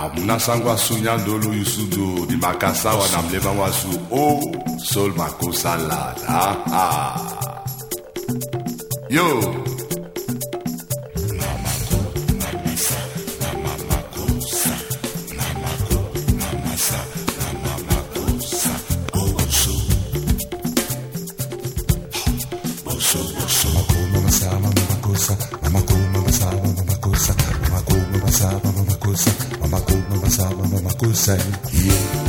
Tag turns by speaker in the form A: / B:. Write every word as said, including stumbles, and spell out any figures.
A: Mnasangwa sunyandolu yusudo di makasawa na mlema wasu o sol mako salad. Ah ah. Yo.
B: Mama, mama, mama, mama, mama, mama, mama, mama, mama, mama, mama, mama,